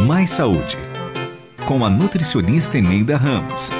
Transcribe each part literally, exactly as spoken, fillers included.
Mais Saúde, com a nutricionista Eneida Ramos.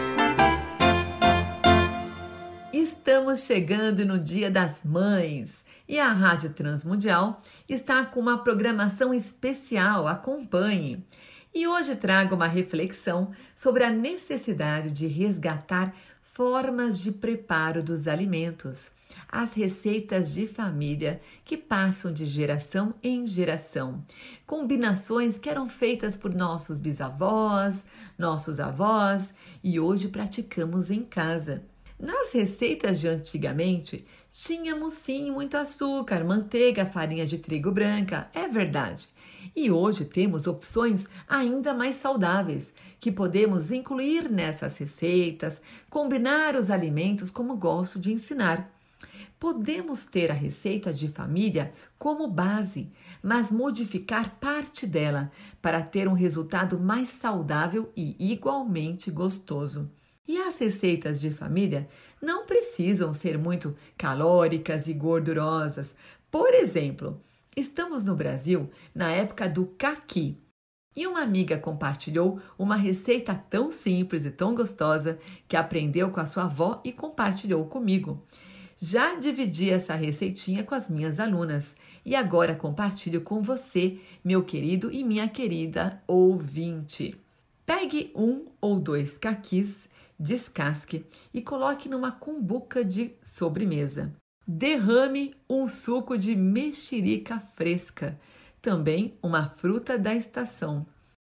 Estamos chegando no Dia das Mães e a Rádio Transmundial está com uma programação especial. Acompanhe! E hoje trago uma reflexão sobre a necessidade de resgatar formas de preparo dos alimentos, as receitas de família que passam de geração em geração, combinações que eram feitas por nossos bisavós, nossos avós e hoje praticamos em casa. Nas receitas de antigamente, tínhamos sim muito açúcar, manteiga, farinha de trigo branca, é verdade. E hoje temos opções ainda mais saudáveis, que podemos incluir nessas receitas, combinar os alimentos como gosto de ensinar. Podemos ter a receita de família como base, mas modificar parte dela para ter um resultado mais saudável e igualmente gostoso. E as receitas de família não precisam ser muito calóricas e gordurosas. Por exemplo, estamos no Brasil na época do caqui e uma amiga compartilhou uma receita tão simples e tão gostosa que aprendeu com a sua avó e compartilhou comigo. Já dividi essa receitinha com as minhas alunas e agora compartilho com você, meu querido e minha querida ouvinte. Pegue um ou dois caquis, descasque e coloque numa cumbuca de sobremesa. Derrame um suco de mexerica fresca, também uma fruta da estação.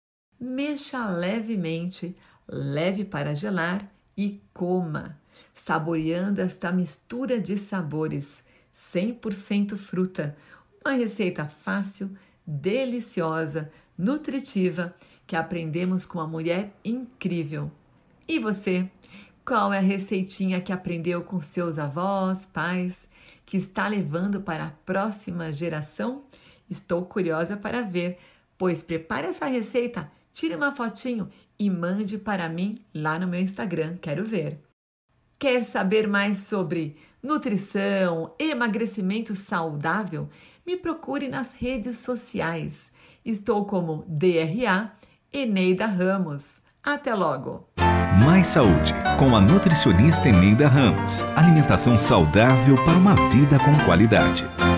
Mexa levemente, leve para gelar e coma, saboreando esta mistura de sabores, cem por cento fruta. Uma receita fácil, deliciosa, nutritiva, que aprendemos com uma mulher incrível. E você? Qual é a receitinha que aprendeu com seus avós, pais, que está levando para a próxima geração? Estou curiosa para ver, pois prepare essa receita, tire uma fotinho e mande para mim lá no meu Instagram, quero ver. Quer saber mais sobre nutrição, emagrecimento saudável? Me procure nas redes sociais. Estou como D R A Eneida Ramos. Até logo! Mais Saúde, com a nutricionista Eneida Ramos. Alimentação saudável para uma vida com qualidade.